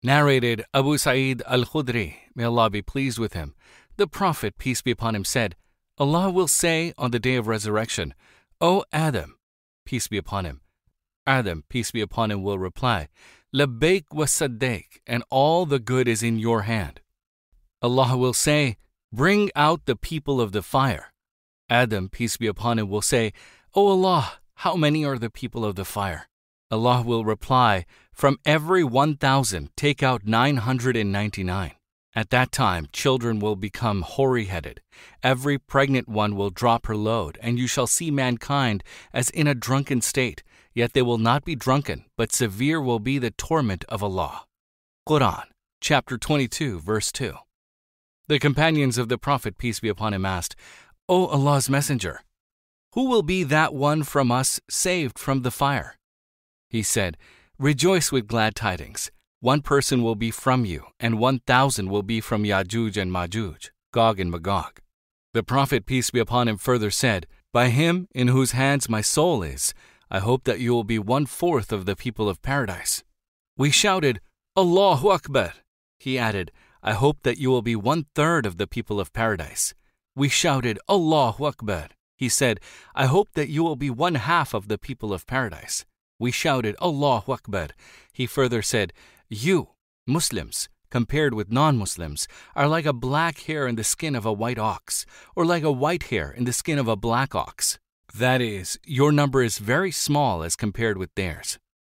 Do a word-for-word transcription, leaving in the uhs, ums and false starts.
Narrated Abu Sa'id al-Khudri, may Allah be pleased with him, the Prophet, peace be upon him, said, Allah will say on the day of resurrection, O Adam, peace be upon him. Adam, peace be upon him, will reply, Labbaik wa saddaik, and all the good is in your hand. Allah will say, Bring out the people of the fire. Adam, peace be upon him, will say, O Allah, how many are the people of the fire? Allah will reply, From every one thousand, take out nine hundred ninety-nine. At that time, children will become hoary-headed. Every pregnant one will drop her load, and you shall see mankind as in a drunken state. Yet they will not be drunken, but severe will be the torment of Allah. Quran, chapter twenty-two, verse two. The companions of the Prophet, peace be upon him, asked, O Allah's Messenger, who will be that one from us saved from the fire? He said, Rejoice with glad tidings. One person will be from you, and one thousand will be from Ya'juj and Ma'juj, Gog and Magog. The Prophet, peace be upon him, further said, By him in whose hands my soul is, I hope that you will be one-fourth of the people of paradise. We shouted, Allahu Akbar. He added, I hope that you will be one-third of the people of paradise. We shouted, Allahu Akbar. He said, I hope that you will be one-half of the people of paradise. We shouted, Allahu Akbar. He further said, You, Muslims, compared with non-Muslims, are like a black hair in the skin of a white ox, or like a white hair in the skin of a black ox. That is, your number is very small as compared with theirs.